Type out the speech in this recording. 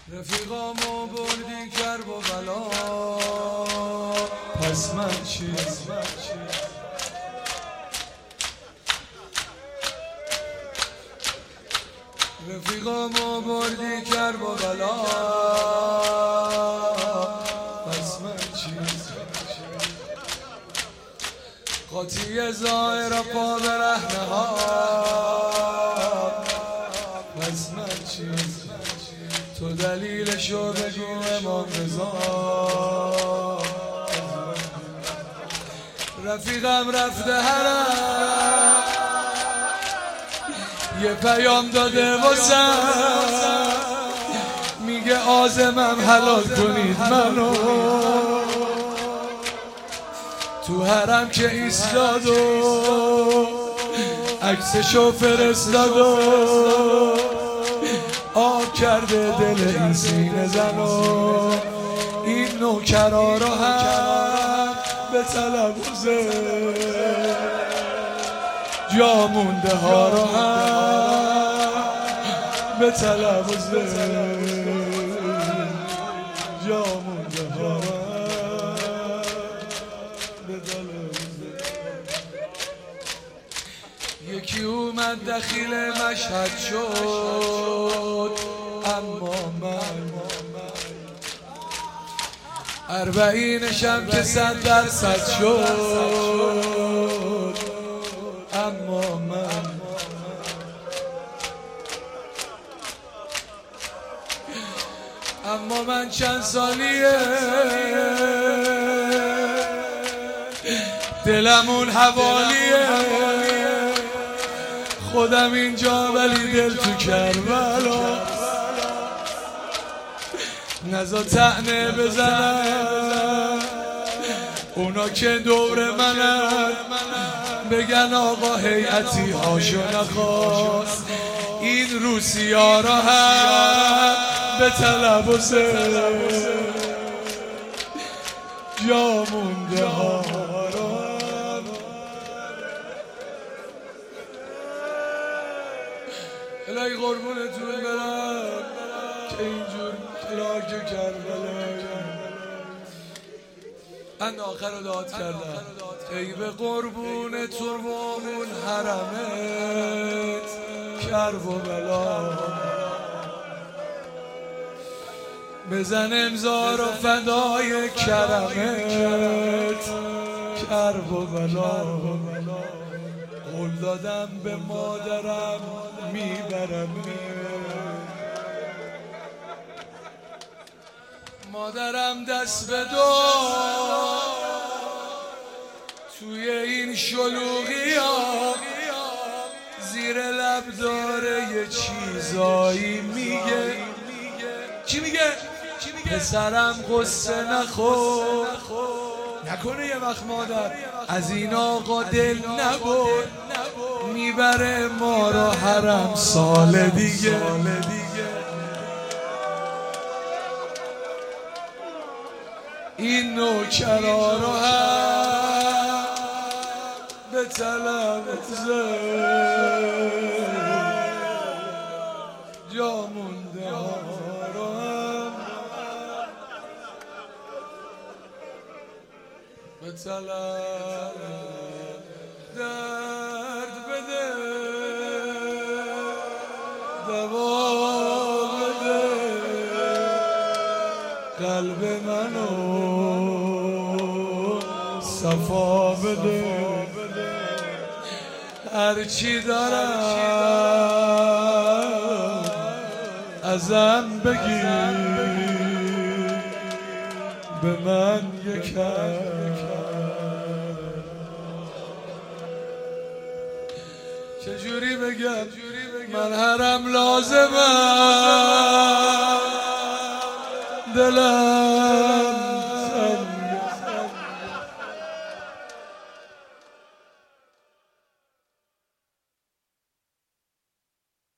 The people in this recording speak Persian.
رفیقامو بردی کرب و بلا، پس من چی؟ رفیقامو بردی کرب و بلا، پس من چی؟ قاطی ظاهر پا به رهنه ها، پس من چی؟ تو دلیلشو بگو امام رضا. رفیقم رفته حرم، یه پیام داده واسم، میگه عازمم حلال کنید منو. تو حرم که ایستاد و عکسشو فرستاد و آب کرده دل این سینه زنو. این نوکرا رو هم به تلوزه، جا مونده ها رو هم به تلوزه، جا مونده ها رو هم به تلوزه. یکی اومد دخیل مشهد شد، اما من اربعینشم که 100% شد، اما من چند سالیه دلمون حوالیه، خودم اینجا ولی دل تو کربلا. نزا طعنه بزنن اونا که دور منن، بگن آقا هیئتی هاشو نخواست. این روسیا را هم به تلوزه، جا مونده ها را. الهی قربونتون برم که اینجور لاک کربلا اند آخر رو داد کردم. ای به قربون تو و اون حرمت کرب و بلا، بزن امضا رو فدای کرمت کرب و بلا. قول دادم به مادرم میبرم، مادرم دست به دعا توی این شلوغی ها، زیر لب داره یه چیزایی میگه. چی میگه؟ پسرم قصه نخور، نکنه یه وقت مادر از این آقا دل نبر، میبره ما رو حرم سال دیگه. این نوکرا رو هم به تلوزه، جا مونده ها رو هم به تلوزه. درد بده دوا بده قلب منو، صفا بده هرچی دارم ازم بگیر، به من یکم. چجوری بگم من حرم لازمم، دلم